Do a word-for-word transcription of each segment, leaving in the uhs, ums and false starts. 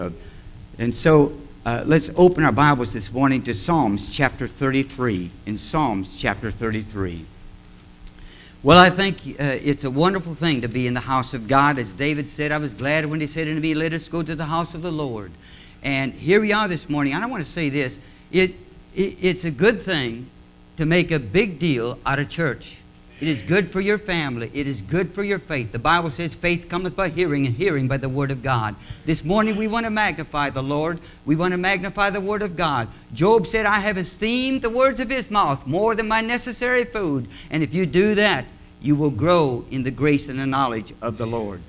And so uh, let's open our Bibles this morning to Psalms chapter thirty-three. In Psalms chapter thirty-three. Well, I think uh, it's a wonderful thing to be in the house of God. As David said, I was glad when he said unto me, let us go to the house of the Lord. And here we are this morning. And I want to say this. It, it It's a good thing to make a big deal out of church. It is good for your family. It is good for your faith. The Bible says faith cometh by hearing, and hearing by the Word of God. This morning we want to magnify the Lord. We want to magnify the Word of God. Job said, I have esteemed the words of his mouth more than my necessary food. And if you do that, you will grow in the grace and the knowledge of the Lord.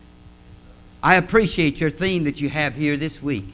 I appreciate your theme that you have here this week.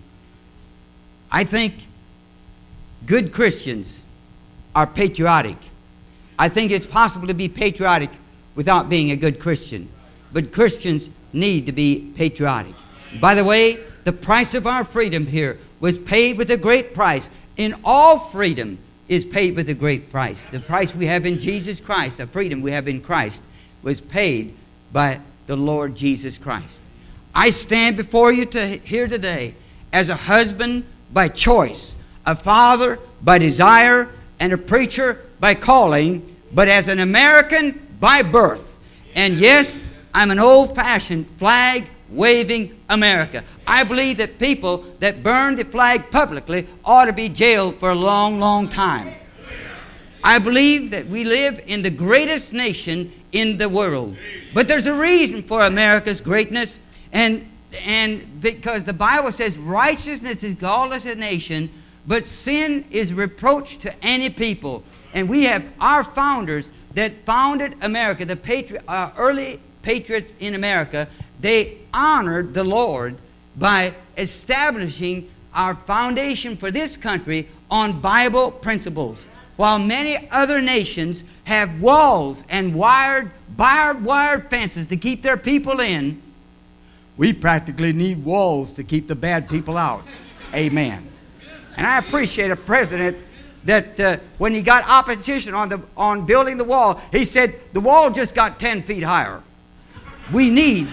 I think good Christians are patriotic. I think it's possible to be patriotic without being a good Christian. But Christians need to be patriotic. By the way, the price of our freedom here was paid with a great price. In all freedom is paid with a great price. The price we have in Jesus Christ, the freedom we have in Christ, was paid by the Lord Jesus Christ. I stand before you to here today as a husband by choice, a father by desire, and a preacher by calling, but as an American by birth. And yes, I'm an old-fashioned flag-waving America. I believe that people that burn the flag publicly ought to be jailed for a long, long time. I believe that we live in the greatest nation in the world. But there's a reason for America's greatness, and, and because the Bible says righteousness is called as a nation, but sin is reproach to any people. And we have our founders that founded America, the patri- uh, early patriots in America. They honored the Lord by establishing our foundation for this country on Bible principles. While many other nations have walls and wired, barbed wire fences to keep their people in, we practically need walls to keep the bad people out. Amen. And I appreciate a president that uh, when he got opposition on the on building the wall, he said the wall just got ten feet higher. We need.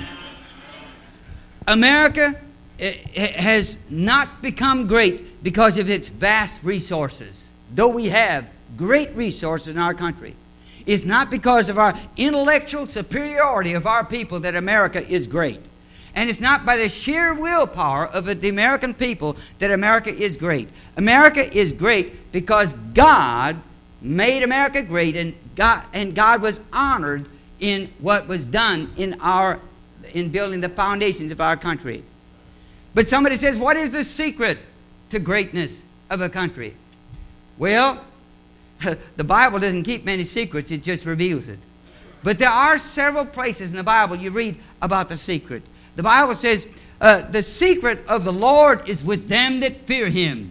America has not become great because of its vast resources. Though we have great resources in our country, it's not because of our intellectual superiority of our people that America is great. And it's not by the sheer willpower of the American people that America is great. America is great because God made America great, and God, and God was honored in what was done in our in building the foundations of our country. But somebody says, what is the secret to greatness of a country? Well, the Bible doesn't keep many secrets, it just reveals it. But there are several places in the Bible you read about the secret. The Bible says, uh, the secret of the Lord is with them that fear Him.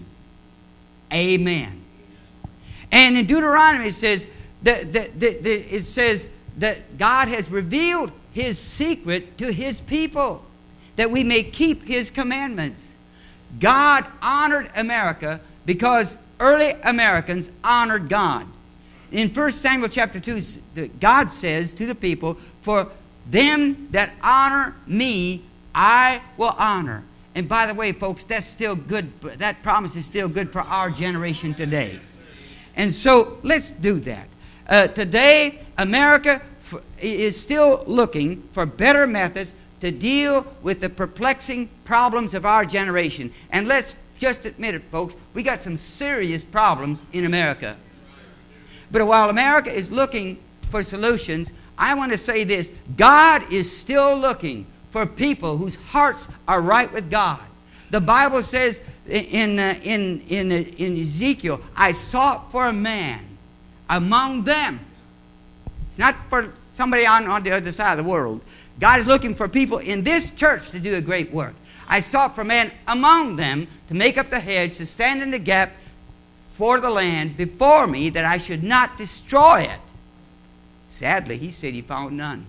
Amen. And in Deuteronomy it says that, that, that, that it says that God has revealed His secret to His people, that we may keep His commandments. God honored America because early Americans honored God. In First Samuel chapter two, God says to the people, for them that honor me, I will honor. And by the way, folks, that's still good. That promise is still good for our generation today. And so let's do that. Uh, today, America f- is still looking for better methods to deal with the perplexing problems of our generation. And let's just admit it, folks, we got some serious problems in America. But while America is looking for solutions, I want to say this. God is still looking for people whose hearts are right with God. The Bible says in, uh, in, in, uh, in Ezekiel, I sought for a man among them. Not for somebody on, on the other side of the world. God is looking for people in this church to do a great work. I sought for a man among them to make up the hedge, to stand in the gap for the land before me, that I should not destroy it. Sadly, he said he found none.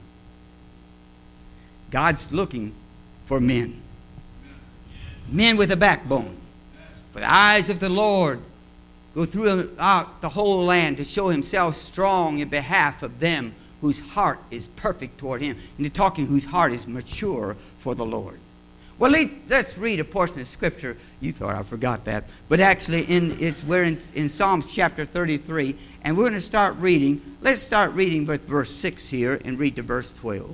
God's looking for men. Men with a backbone. For the eyes of the Lord go throughout the whole land to show Himself strong in behalf of them whose heart is perfect toward Him. And they're talking whose heart is mature for the Lord. Well, let's read a portion of Scripture. You thought I forgot that. But actually, in, it's, we're in, in Psalms chapter thirty-three, and we're going to start reading. Let's start reading with verse six here and read to verse twelve.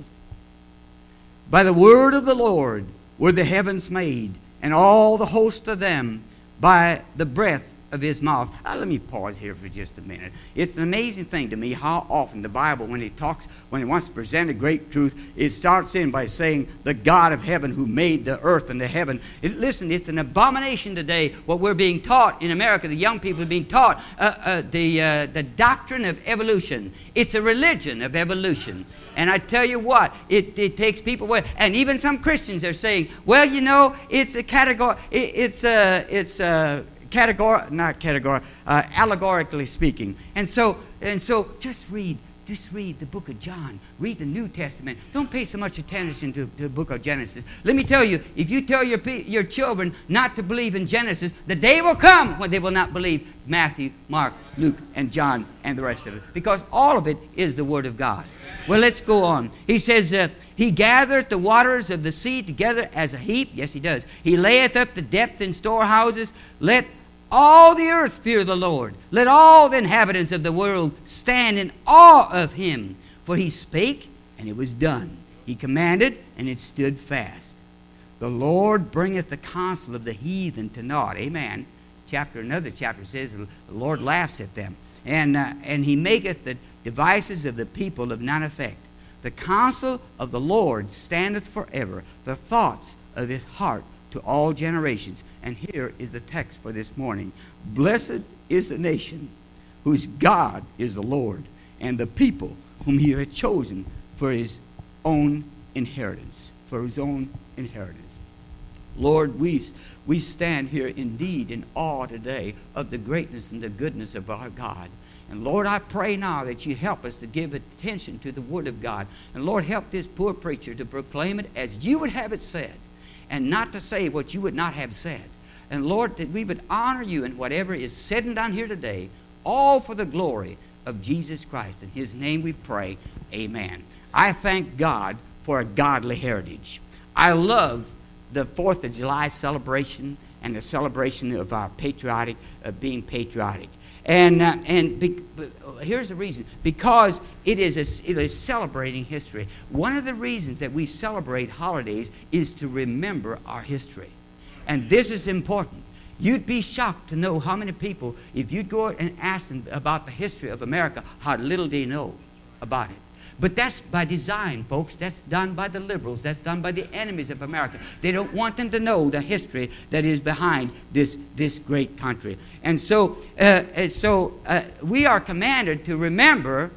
By the word of the Lord were the heavens made, and all the host of them by the breath of his mouth. Uh, let me pause here for just a minute. It's an amazing thing to me how often the Bible, when it talks, when it wants to present a great truth, it starts in by saying the God of heaven who made the earth and the heaven. It, listen, it's an abomination today what we're being taught in America. The young people are being taught uh, uh, the, uh, the doctrine of evolution. It's a religion of evolution. And I tell you what, it, it takes people away. And even some Christians are saying, well, you know, it's a category, it, it's a, it's a, category, not category, uh, allegorically speaking. And so, and so, just read, just read the book of John. Read the New Testament. Don't pay so much attention to, to the book of Genesis. Let me tell you, if you tell your your children not to believe in Genesis, the day will come when they will not believe Matthew, Mark, Luke, and John, and the rest of it, because all of it is the Word of God. Well, let's go on. He says, uh, He gathereth the waters of the sea together as a heap. Yes, he does. He layeth up the depth in storehouses. Let all the earth fear the Lord. Let all the inhabitants of the world stand in awe of him. For he spake, and it was done. He commanded, and it stood fast. The Lord bringeth the counsel of the heathen to naught. Amen. Chapter, another chapter says, the Lord laughs at them. And, uh, and he maketh the devices of the people of none effect. The counsel of the Lord standeth forever, the thoughts of his heart to all generations. And here is the text for this morning. Blessed is the nation whose God is the Lord, and the people whom he hath chosen for his own inheritance. For his own inheritance. Lord, we, we stand here indeed in awe today of the greatness and the goodness of our God. And Lord, I pray now that you help us to give attention to the Word of God. And Lord, help this poor preacher to proclaim it as you would have it said, and not to say what you would not have said. And Lord, that we would honor you in whatever is said and done here today, all for the glory of Jesus Christ. In his name we pray, amen. I thank God for a godly heritage. I love the fourth of July celebration and the celebration of our patriotic, of being patriotic. And uh, and be, here's the reason. Because it is, a, it is celebrating history. One of the reasons that we celebrate holidays is to remember our history. And this is important. You'd be shocked to know how many people, if you'd go and ask them about the history of America, how little they know about it. But that's by design, folks. That's done by the liberals. That's done by the enemies of America. They don't want them to know the history that is behind this, this great country. And so, uh, so uh, we are commanded to remember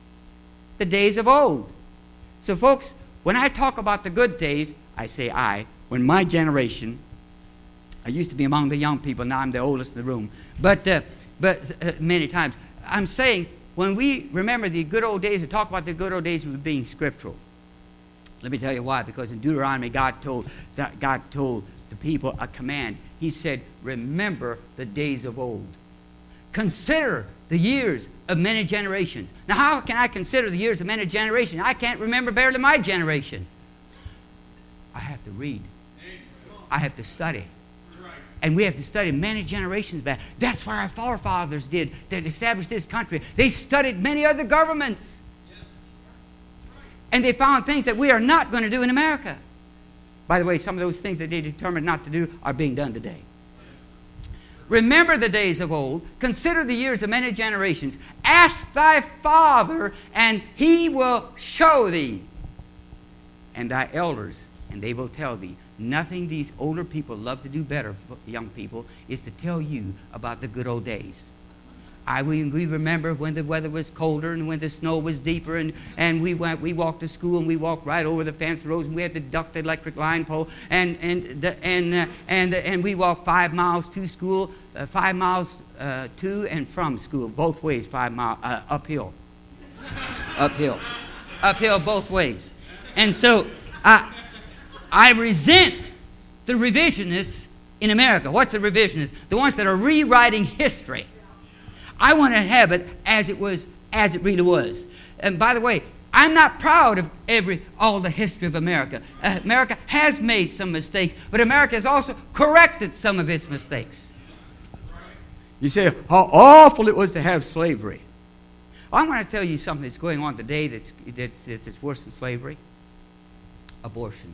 the days of old. So, folks, when I talk about the good days, I say I. When my generation, I used to be among the young people. Now I'm the oldest in the room. But, uh, but uh, many times, I'm saying, when we remember the good old days and talk about the good old days, we're being scriptural. Let me tell you why. Because in Deuteronomy, God told that God told the people a command. He said, "Remember the days of old. Consider the years of many generations." Now, how can I consider the years of many generations? I can't remember barely my generation. I have to read. I have to study. And we have to study many generations back. That's what our forefathers did that established this country. They studied many other governments. Yes. And they found things that we are not going to do in America. By the way, some of those things that they determined not to do are being done today. Remember the days of old. Consider the years of many generations. Ask thy father, and he will show thee. And thy elders, and they will tell thee. Nothing these older people love to do better, young people, is to tell you about the good old days. I, we, we remember when the weather was colder and when the snow was deeper, and, and we went, we walked to school and we walked right over the fence rows, and we had to duck the electric line pole, and and the, and uh, and uh, and we walked five miles to school, uh, five miles uh, to and from school, both ways, five miles uh, uphill, uphill, uphill both ways, and so I. I resent the revisionists in America. What's the revisionists? The ones that are rewriting history. I want to have it as it was, as it really was. And by the way, I'm not proud of every all the history of America. Uh, America has made some mistakes, but America has also corrected some of its mistakes. You say how awful it was to have slavery. I want to tell you something that's going on today that's, that's, that's worse than slavery. Abortion.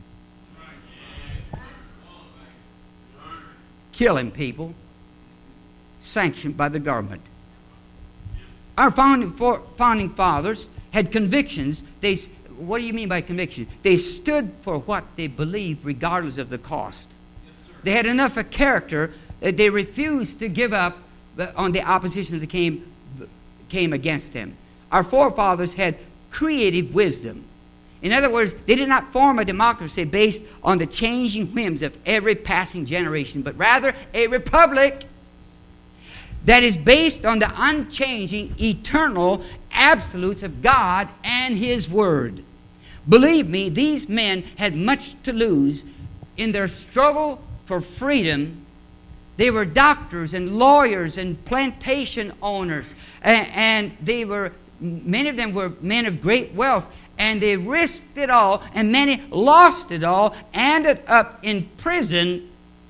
Killing people, sanctioned by the government. Our founding, for, founding fathers had convictions. They, what do you mean by convictions? They stood for what they believed regardless of the cost. Yes, they had enough of character that they refused to give up on the opposition that came, came against them. Our forefathers had creative wisdom. In other words, they did not form a democracy based on the changing whims of every passing generation, but rather a republic that is based on the unchanging, eternal absolutes of God and His Word. Believe me, these men had much to lose in their struggle for freedom. They were doctors and lawyers and plantation owners, and, and they were, many of them were men of great wealth, and they risked it all, and many lost it all, ended up in prison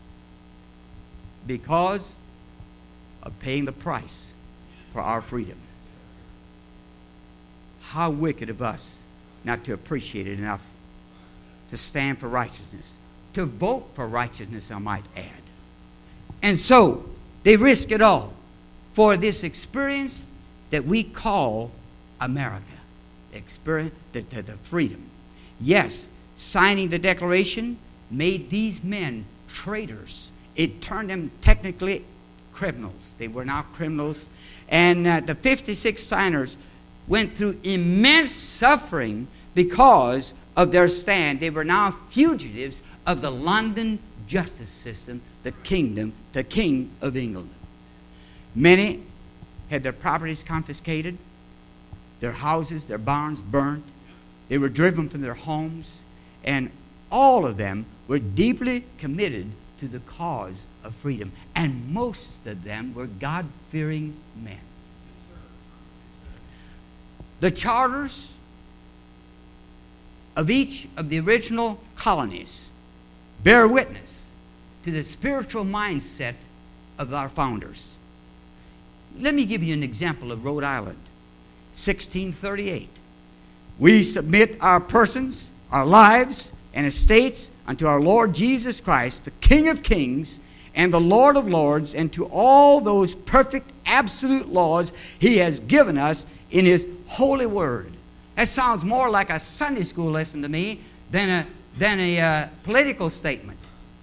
because of paying the price for our freedom. How wicked of us not to appreciate it enough to stand for righteousness, to vote for righteousness, I might add. And so they risk it all for this experience that we call America. Experience the, the, the freedom. Yes, signing the Declaration made these men traitors. It turned them technically criminals. They were now criminals. And uh, the fifty-six signers went through immense suffering because of their stand. They were now fugitives of the London justice system, the kingdom, the King of England. Many had their properties confiscated, their houses, their barns burnt. They were driven from their homes, and all of them were deeply committed to the cause of freedom. And most of them were God-fearing men. The charters of each of the original colonies bear witness to the spiritual mindset of our founders. Let me give you an example of Rhode Island, sixteen thirty-eight. We submit our persons, our lives, and estates unto our Lord Jesus Christ, the King of kings and the Lord of lords, and to all those perfect absolute laws He has given us in His holy word. That sounds more like a Sunday school lesson to me than a, than a uh, political statement.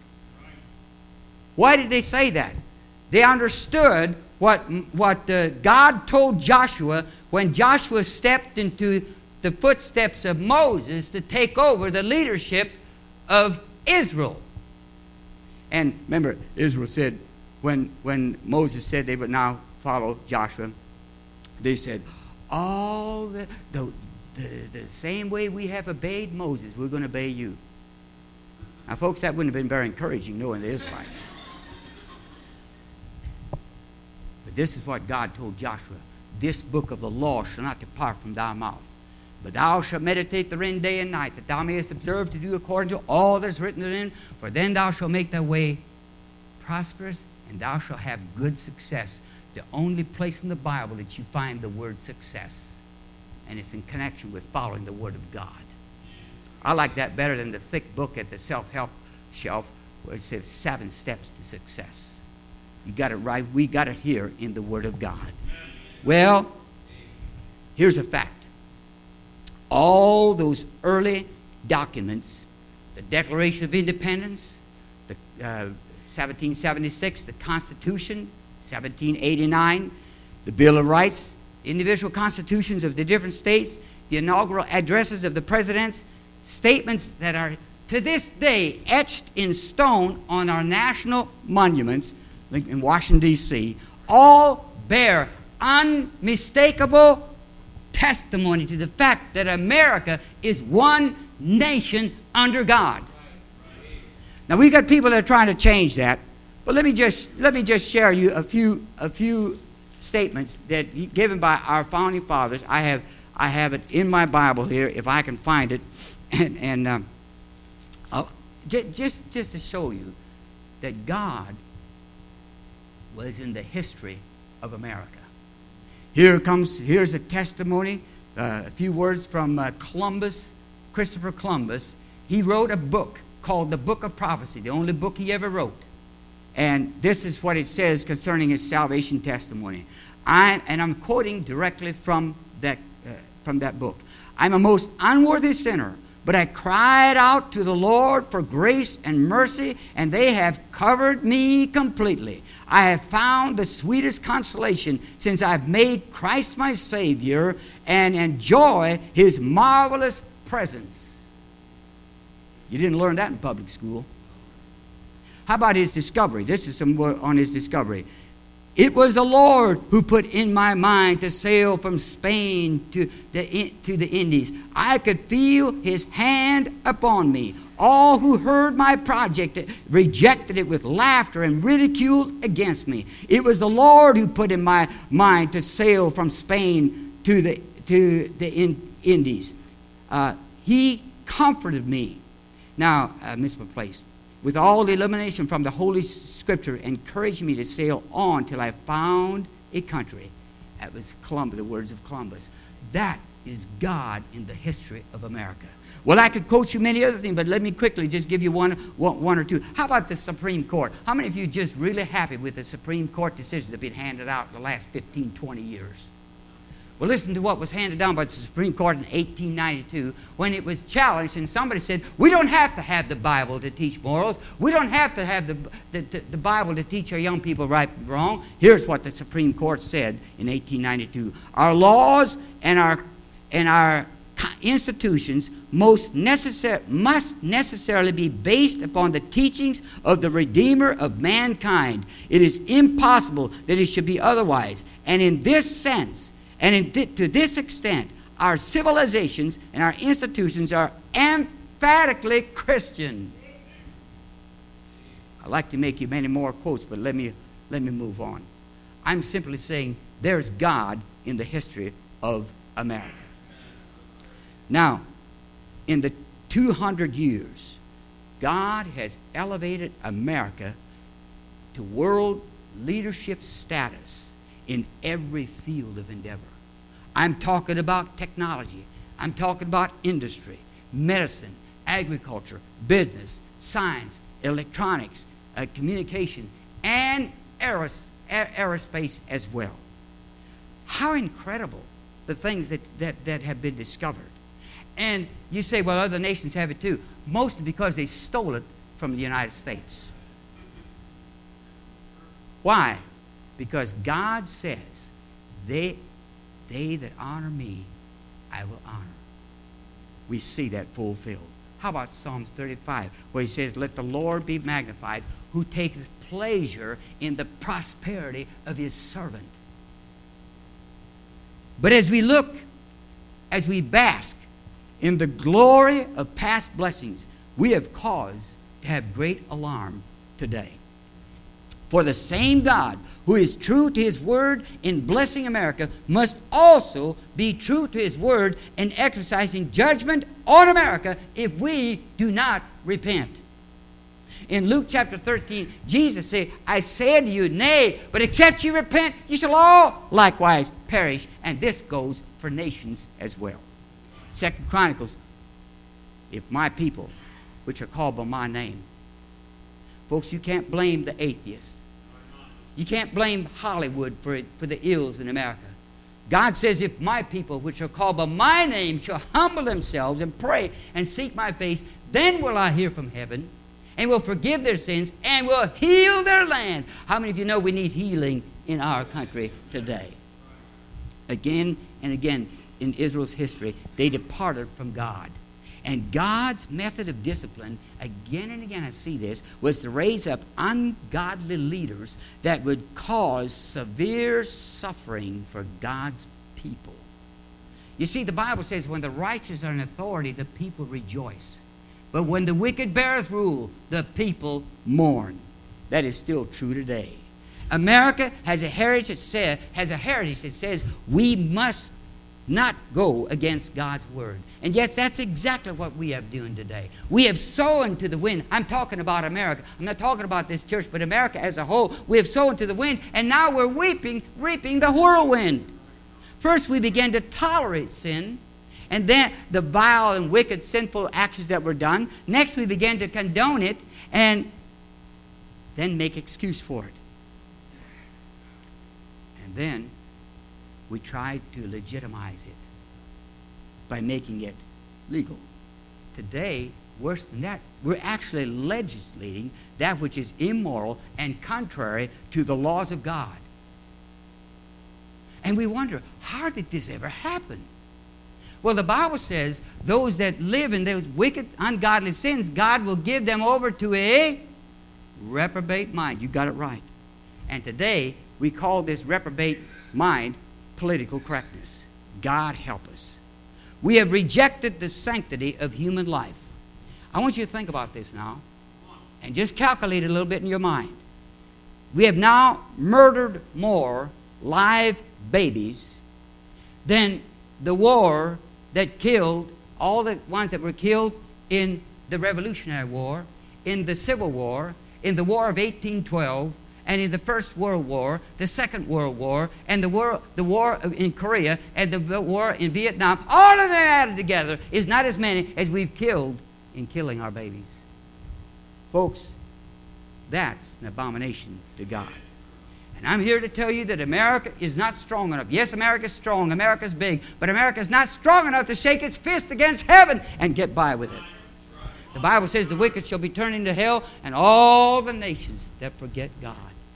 Why did they say that? They understood what, what uh, God told Joshua when Joshua stepped into the footsteps of Moses to take over the leadership of Israel. And remember, Israel said, when, when Moses said they would now follow Joshua, they said, all the, the, the, the same way we have obeyed Moses, we're going to obey you. Now, folks, that wouldn't have been very encouraging, knowing the Israelites. But this is what God told Joshua. This book of the law shall not depart from thy mouth, but thou shalt meditate therein day and night, that thou mayest observe to do according to all that is written therein. For then thou shalt make thy way prosperous, and thou shalt have good success. The only place in the Bible that you find the word success, and it's in connection with following the Word of God. I like that better than the thick book at the self-help shelf where it says seven steps to success. You got it right. We got it here in the Word of God. Well, here's a fact. All those early documents, the Declaration of Independence, the uh, seventeen seventy-six, the Constitution, seventeen eighty-nine, the Bill of Rights, individual constitutions of the different states, the inaugural addresses of the presidents, statements that are to this day etched in stone on our national monuments in Washington, D C, all bear unmistakable testimony to the fact that America is one nation under God. Now, we've got people that are trying to change that, but let me just let me just share you a few a few statements that given by our founding fathers. I have I have it in my Bible here, if I can find it. And, and um, I'll, j- just, just to show you that God was in the history of America. Here comes, here's a testimony, uh, a few words from uh, Columbus, Christopher Columbus. He wrote a book called the Book of Prophecy, the only book he ever wrote. And this is what it says concerning his salvation testimony. I, and I'm quoting directly from that, uh, from that book. I'm a most unworthy sinner, but I cried out to the Lord for grace and mercy, and they have covered me completely. I have found the sweetest consolation since I've made Christ my Savior and enjoy His marvelous presence. You didn't learn that in public school. How about his discovery? This is some more on his discovery. It was the Lord who put in my mind to sail from Spain to the, to the Indies. I could feel His hand upon me. All who heard my project rejected it with laughter and ridiculed against me. It was the Lord who put in my mind to sail from Spain to the, to the Indies. Uh, he comforted me. Now, I missed my place. With all the illumination from the Holy Scripture, encouraged me to sail on till I found a country. That was Columbus, the words of Columbus. That is God in the history of America. Well, I could quote you many other things, but let me quickly just give you one, one, one or two. How about the Supreme Court? How many of you are just really happy with the Supreme Court decisions that have been handed out in the last fifteen, twenty years? Well, listen to what was handed down by the Supreme Court in eighteen ninety-two when it was challenged and somebody said, we don't have to have the Bible to teach morals. We don't have to have the, the, the, the Bible to teach our young people right and wrong. Here's what the Supreme Court said in eighteen ninety-two. Our laws and our, and our institutions most necessar- must necessarily be based upon the teachings of the Redeemer of mankind. It is impossible that it should be otherwise. And in this sense, and in th- to this extent, our civilizations and our institutions are emphatically Christian. I'd like to make you many more quotes, but let me, let me move on. I'm simply saying there's God in the history of America. Now, in the two hundred years, God has elevated America to world leadership status in every field of endeavor. I'm talking about technology. I'm talking about industry, medicine, agriculture, business, science, electronics, uh, communication, and aeros- aerospace as well. How incredible the things that, that, that have been discovered. And you say, well, other nations have it too. Mostly because they stole it from the United States. Why? Because God says, they, they that honor me, I will honor. We see that fulfilled. How about Psalms thirty-five, where he says, let the Lord be magnified, who taketh pleasure in the prosperity of his servant. But as we look, as we bask in the glory of past blessings, we have cause to have great alarm today. For the same God who is true to his word in blessing America must also be true to his word in exercising judgment on America if we do not repent. In Luke chapter thirteen, Jesus said, I say unto you, nay, but except you repent, you shall all likewise perish. And this goes for nations as well. Second Chronicles, if my people, which are called by my name. Folks, you can't blame the atheist. You can't blame Hollywood for it, for the ills in America. God says, if my people, which are called by my name, shall humble themselves and pray and seek my face, then will I hear from heaven and will forgive their sins and will heal their land. How many of you know we need healing in our country today? Again and again in Israel's history, they departed from God. And God's method of discipline, again and again I see this, was to raise up ungodly leaders that would cause severe suffering for God's people. You see, the Bible says when the righteous are in authority, the people rejoice. But when the wicked beareth rule, the people mourn. That is still true today. America has a heritage that says, has a heritage that says we must not go against God's word. And yes, that's exactly what we are doing today. We have sown to the wind. I'm talking about America. I'm not talking about this church, but America as a whole. We have sown to the wind, and now we're weeping, reaping the whirlwind. First, we began to tolerate sin, and then the vile and wicked, sinful actions that were done. Next, we began to condone it, and then make excuse for it. And then we tried to legitimize it by making it legal. Today, worse than that, we're actually legislating that which is immoral and contrary to the laws of God. And we wonder, how did this ever happen? Well, the Bible says those that live in those wicked, ungodly sins, God will give them over to a reprobate mind. You got it right. And today, we call this reprobate mind political correctness. God help us. We have rejected the sanctity of human life. I want you to think about this now and just calculate it a little bit in your mind. We have now murdered more live babies than the war that killed, all the ones that were killed in the Revolutionary War, in the Civil War, in the War of eighteen twelve, and in the First World War, the Second World War, and the war, the war in Korea, and the war in Vietnam. All of them added together is not as many as we've killed in killing our babies. Folks, that's an abomination to God. And I'm here to tell you that America is not strong enough. Yes, America's strong. America's big. But America's not strong enough to shake its fist against heaven and get by with it. The Bible says the wicked shall be turned into hell, and all the nations that forget God.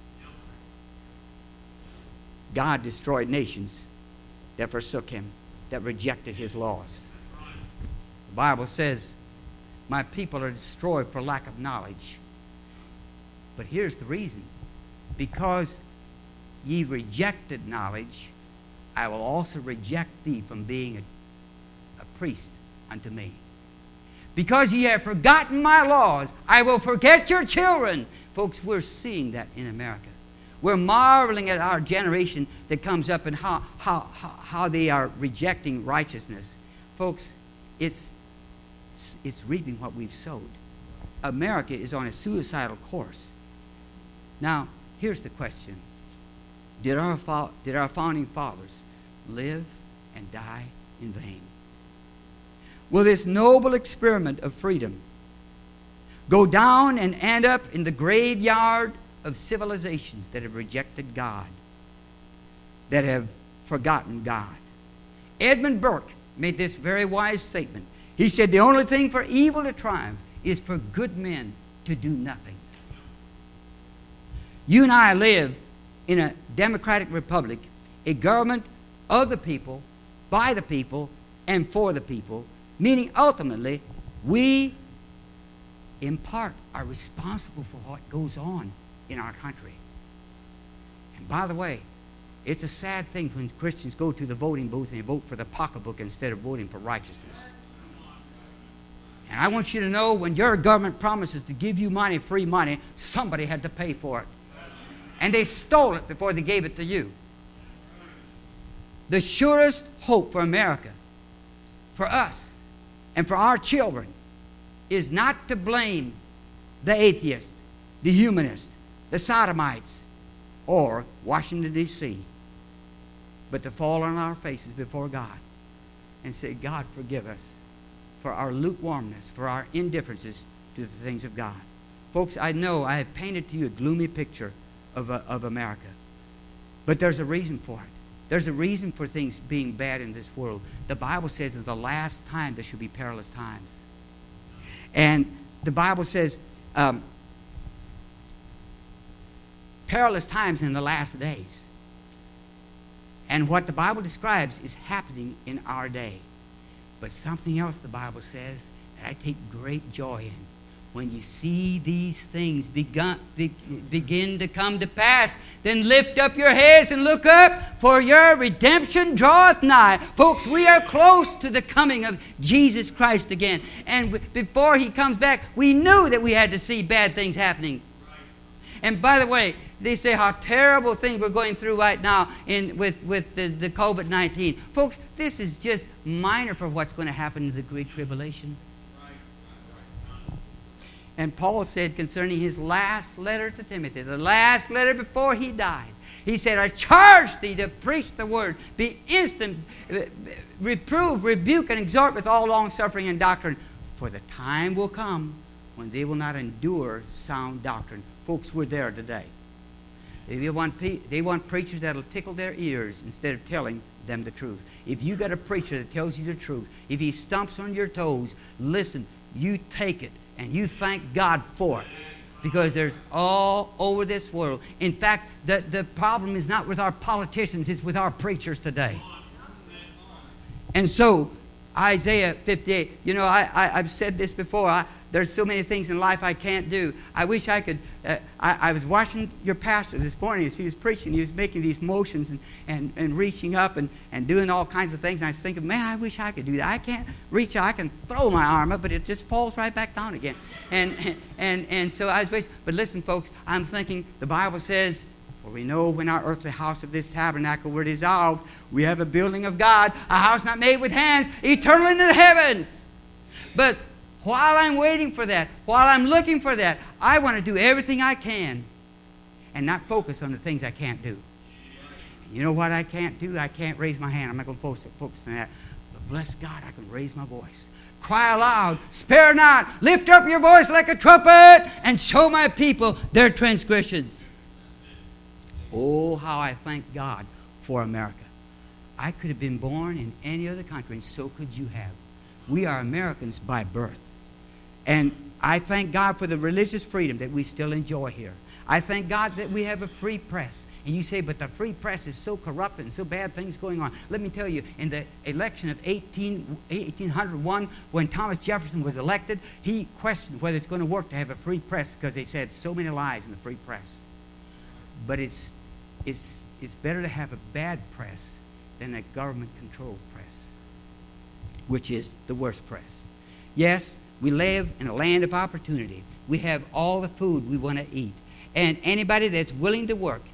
God destroyed nations that forsook him, that rejected his laws. The Bible says, my people are destroyed for lack of knowledge. But here's the reason. Because ye rejected knowledge, I will also reject thee from being a, a priest unto me. Because ye have forgotten my laws, I will forget your children. Folks, we're seeing that in America. We're marveling at our generation that comes up and how, how, how, how they are rejecting righteousness. Folks, it's, it's reaping what we've sowed. America is on a suicidal course. Now, here's the question. Did our, did our founding fathers live and die in vain? Will this noble experiment of freedom go down and end up in the graveyard of civilizations that have rejected God, that have forgotten God? Edmund Burke made this very wise statement. He said, the only thing for evil to triumph is for good men to do nothing. You and I live in a democratic republic, a government of the people, by the people, and for the people, meaning ultimately we, in part, are responsible for what goes on in our country. And by the way, it's a sad thing when Christians go to the voting booth and vote for the pocketbook instead of voting for righteousness. And I want you to know, when your government promises to give you money, free money, somebody had to pay for it. And they stole it before they gave it to you. The surest hope for America, for us, and for our children is not to blame the atheist, the humanist, the sodomites, or Washington, D C, but to fall on our faces before God and say, God, forgive us for our lukewarmness, for our indifferences to the things of God. Folks, I know I have painted to you a gloomy picture of, uh, of America, but there's a reason for it. There's a reason for things being bad in this world. The Bible says in the last time there should be perilous times. And the Bible says um, perilous times in the last days. And what the Bible describes is happening in our day. But something else the Bible says that I take great joy in. When you see these things begun, be, begin to come to pass, then lift up your heads and look up, for your redemption draweth nigh. Folks, we are close to the coming of Jesus Christ again. And before he comes back, we knew that we had to see bad things happening. And by the way, they say how terrible things we're going through right now in, with, with the, the COVID nineteen. Folks, this is just minor for what's going to happen in the Great Tribulation. And Paul said concerning his last letter to Timothy, the last letter before he died, he said, I charge thee to preach the word, be instant, reprove, rebuke, and exhort with all long-suffering and doctrine. For the time will come when they will not endure sound doctrine. Folks, we're there today. They want, they want preachers that will tickle their ears instead of telling them the truth. If you got a preacher that tells you the truth, if he stomps on your toes, listen, you take it and you thank God for it. Because there's all over this world. In fact, the, the problem is not with our politicians, it's with our preachers today. And so, Isaiah fifty-eight, you know, I, I, I've said this before. I, there's so many things in life I can't do. I wish I could. Uh, I, I was watching your pastor this morning as he was preaching. He was making these motions and, and, and reaching up and, and doing all kinds of things. And I was thinking, man, I wish I could do that. I can't reach out. I can throw my arm up, but it just falls right back down again. And, and, and so I was waiting. But listen, folks, I'm thinking the Bible says, for we know when our earthly house of this tabernacle were dissolved, we have a building of God, a house not made with hands, eternal in the heavens. But while I'm waiting for that, while I'm looking for that, I want to do everything I can and not focus on the things I can't do. You know what I can't do? I can't raise my hand. I'm not going to focus, focus on that. But bless God, I can raise my voice. Cry aloud, spare not, lift up your voice like a trumpet, and show my people their transgressions. Oh, how I thank God for America. I could have been born in any other country, and so could you have. We are Americans by birth. And I thank God for the religious freedom that we still enjoy here. I thank God that we have a free press. And you say, but the free press is so corrupt and so bad things going on. Let me tell you, in the election of eighteen oh one, when Thomas Jefferson was elected, he questioned whether it's going to work to have a free press because they said so many lies in the free press. But it's, it's, it's better to have a bad press than a government-controlled press, which is the worst press. Yes, we live in a land of opportunity. We have all the food we want to eat. And anybody that's willing to work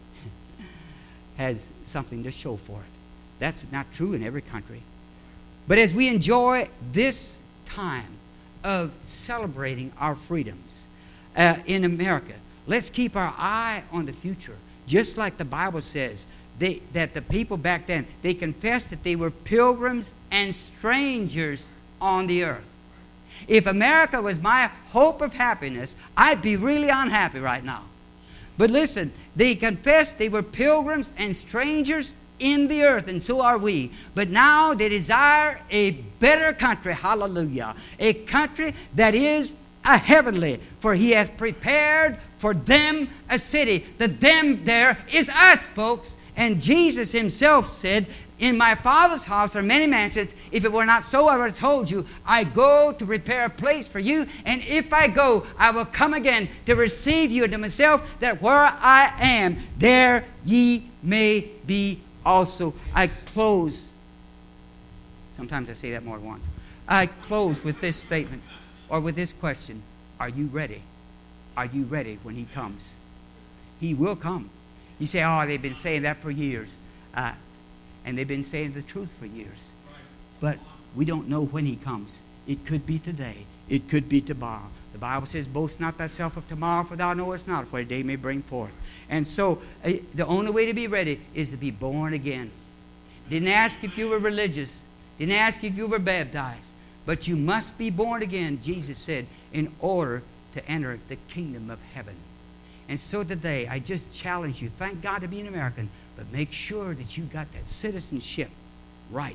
has something to show for it. That's not true in every country. But as we enjoy this time of celebrating our freedoms uh, in America, let's keep our eye on the future. Just like the Bible says, they, that the people back then, they confessed that they were pilgrims and strangers on the earth. If America was my hope of happiness, I'd be really unhappy right now. But listen, they confessed they were pilgrims and strangers in the earth, and so are we. But now they desire a better country, hallelujah, a country that is a heavenly, for he hath prepared for them a city. The them there is us, folks. And Jesus himself said, in my Father's house are many mansions. If it were not so, I would have told you, I go to prepare a place for you. And if I go, I will come again to receive you unto myself, that where I am, there ye may be also. I close. Sometimes I say that more than once. I close with this statement, or with this question. Are you ready? Are you ready when he comes? He will come. You say, oh, they've been saying that for years. Uh, and they've been saying the truth for years. But we don't know when he comes. It could be today. It could be tomorrow. The Bible says, boast not thyself of tomorrow, for thou knowest not what a day may bring forth. And so uh, the only way to be ready is to be born again. Didn't ask if you were religious. Didn't ask if you were baptized. But you must be born again, Jesus said, in order to enter the kingdom of heaven. And so today, I just challenge you, thank God to be an American, but make sure that you got that citizenship right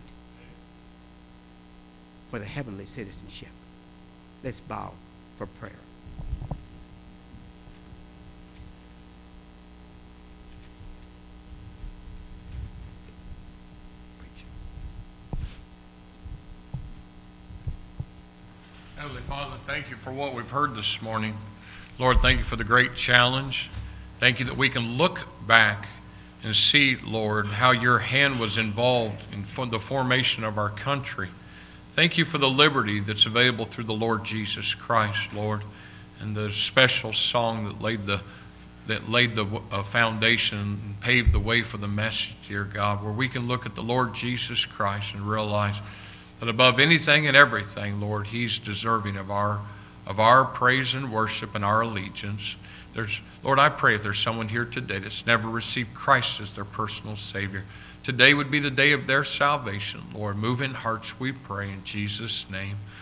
for the heavenly citizenship. Let's bow for prayer. Heavenly Father, thank you for what we've heard this morning. Lord, thank you for the great challenge. Thank you that we can look back and see, Lord, how your hand was involved in the formation of our country. Thank you for the liberty that's available through the Lord Jesus Christ, Lord, and the special song that laid the that laid the uh, foundation and paved the way for the message, dear God, where we can look at the Lord Jesus Christ and realize that above anything and everything, Lord, he's deserving of our of our praise and worship and our allegiance. There's, Lord, I pray if there's someone here today that's never received Christ as their personal Savior, today would be the day of their salvation. Lord, move in hearts, we pray in Jesus' name.